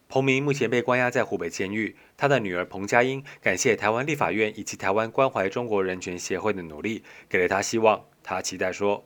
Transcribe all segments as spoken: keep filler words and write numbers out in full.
彭明目前被关押在湖北监狱，他的女儿彭佳英感谢台湾立法院以及台湾关怀中国人权协会的努力，给了他希望。他期待说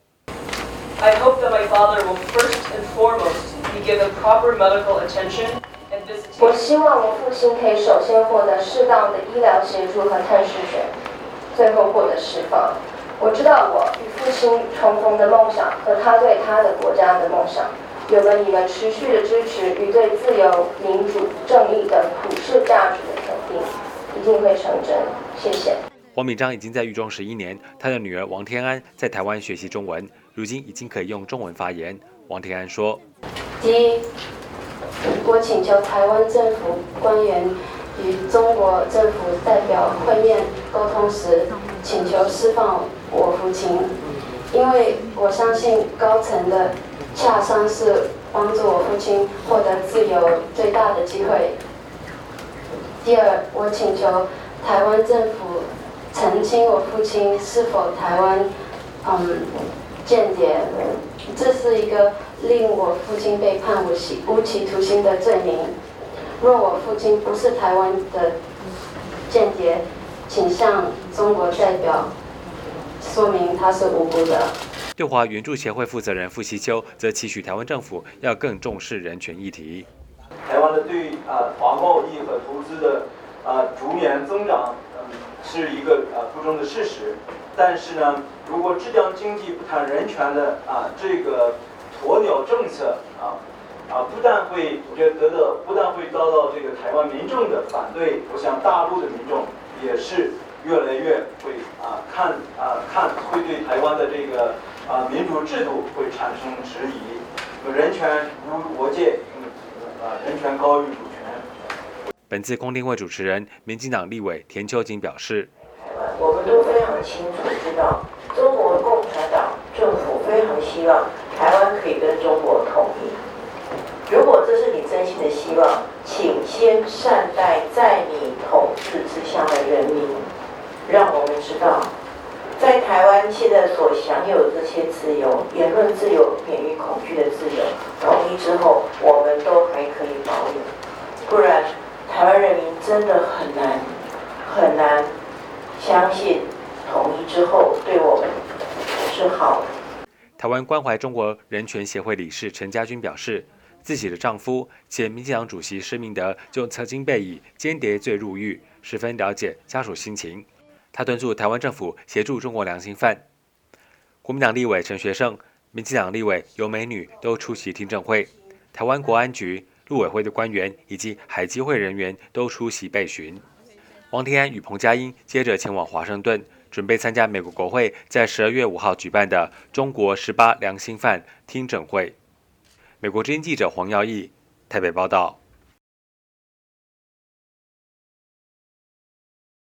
：“I hope that my father will first and foremost be given proper medical attention and visitation.” 我希望我父亲可以首先获得适当的医疗协助和探视权，最后获得释放。我知道我与父亲重逢的梦想和他对他的国家的梦想。 有了你们持续的支持与对自由、民主、正义等普世价值的肯定，一定会成真。谢谢。 黄秉章已经在狱中十一年，他的女儿王天安在台湾学习中文，如今已经可以用中文发言。王天安说：“ 第一，我请求台湾政府官员与中国政府代表会面沟通时，请求释放我父亲，因为我相信高层的。 洽商是帮助我父亲获得自由最大的机会。第二，我请求台湾政府澄清我父亲是否台湾嗯间谍，这是一个令我父亲被判无期无期徒刑的罪名。若我父亲不是台湾的间谍，请向中国代表说明他是无辜的。” 六华援助协会负责人傅希秋则期许台湾政府要更重视人权议题。 台湾的对啊华贸易和投资的啊逐年增长，嗯，是一个啊不争的事实。但是呢，如果只讲经济不谈人权的啊这个鸵鸟政策啊啊，不但会我觉得得到不但会遭到这个台湾民众的反对，我想大陆的民众也是越来越会啊看啊看会对台湾的这个。 啊，民主制度会产生质疑，人权无国界，啊，人权高于主权。 本次公听会主持人，民进党立委田秋瑾表示：“ 我们都非常清楚知道，中国共产党政府非常希望台湾可以跟中国统一。如果这是你真心的希望，请先善待在你统治之下的人民，让我们知道。” 在台湾现在所享有的这些自由，言论自由、免于恐惧的自由，统一之后，我们都还可以保有。不然，台湾人民真的很难很难相信统一之后对我们是好的。 台湾关怀中国人权协会理事陈家军表示，自己的丈夫前民进党主席施明德就曾经被以间谍罪入狱，十分了解家属心情。 他敦促台湾政府协助中国良心犯。国民党立委陈学圣、民进党立委尤美女都出席听证会。台湾国安局、陆委会的官员以及海基会人员都出席备询。王天安与彭佳英接着前往华盛顿，准备参加美国国会在十二月五号举办的中国十八良心犯听证会。美国之音记者黄耀义台北报道。